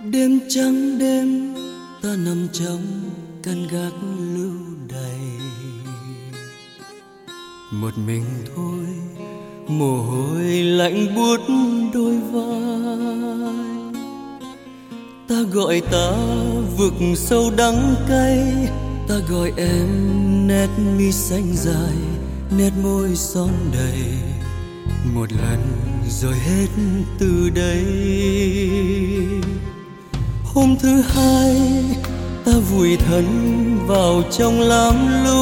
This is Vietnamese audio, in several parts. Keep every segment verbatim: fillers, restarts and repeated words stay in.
Đêm trắng đêm ta nằm trong căn gác lưu đày, một mình thôi mồ hôi lạnh buốt đôi vai. Ta gọi ta vực sâu đắng cay, ta gọi em nét mi xanh dài, nét môi son đầy. Một lần rồi hết từ đây. Hôm thứ hai ta vùi thân vào trong lam lũ.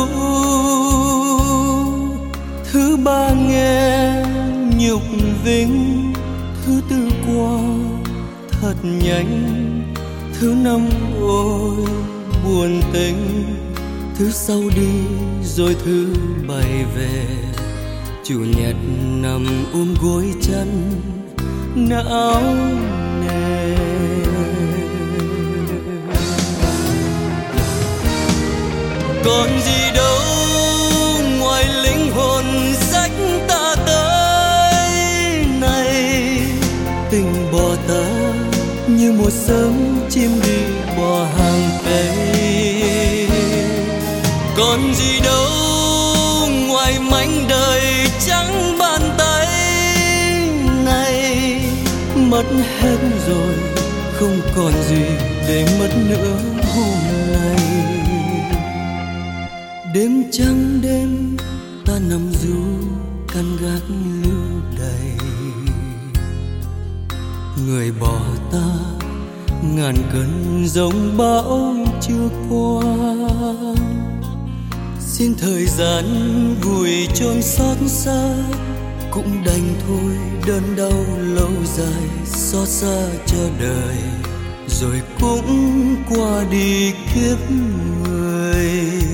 Thứ ba nghe nhục vinh, thứ tư qua thật nhanh, thứ năm ôi buồn tình, thứ sau đi rồi thứ bảy về. Chủ nhật nằm ôm gối chân não nề. Còn gì đâu ngoài linh hồn rách ta tới này. Tình bỏ ta như một sớm chim đi bỏ hàng cây. Còn gì đâu ngoài mảnh đời trắng bàn tay này. Mất hết rồi không còn gì để mất nữa hôm nay. Đêm trắng đêm ta nằm ru căn gác lưu đày. Người bỏ ta ngàn cơn giông bão chưa qua. Xin thời gian vùi chôn xót xa, cũng đành thôi đơn đau lâu dài. Xót xa cho đời rồi cũng qua đi kiếp người.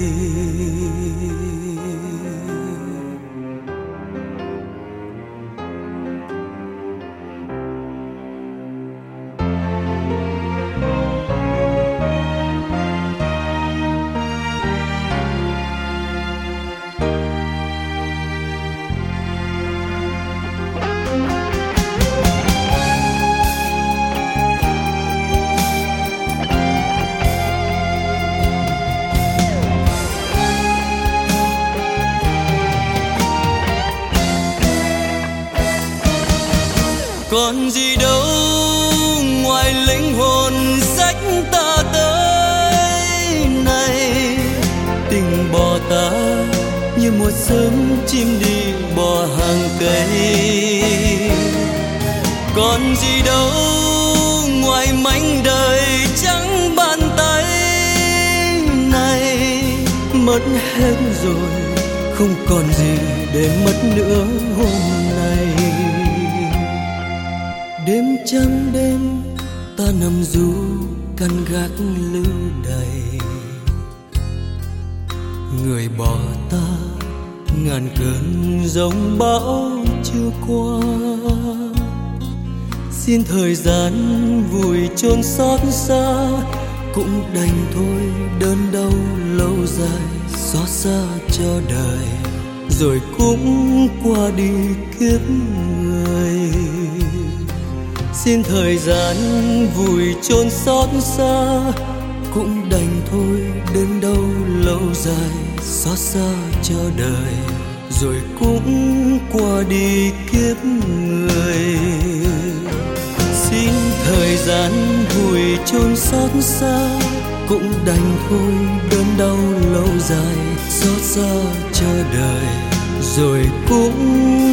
Còn gì đâu ngoài linh hồn rách ta tới này. Tình bỏ ta như một sớm chim đi bỏ hàng cây. Còn gì đâu ngoài mảnh đời trắng bàn tay này. Mất hết rồi không còn gì để mất nữa hôm nay. Đêm trắng đêm ta nằm ru căn gác lưu đày. Người bỏ ta ngàn cơn giông bão chưa qua. Xin thời gian vùi chôn xót xa, cũng đành thôi đơn đau lâu dài. Xót xa cho đời rồi cũng qua đi kiếp người. Xin thời gian vùi chôn xót xa, cũng đành thôi đến đâu lâu dài. Xót xa cho đời rồi cũng qua đi kiếp người. Xin thời gian vùi chôn xót xa, cũng đành thôi đơn đau lâu dài. Xót xa cho đời rồi cũng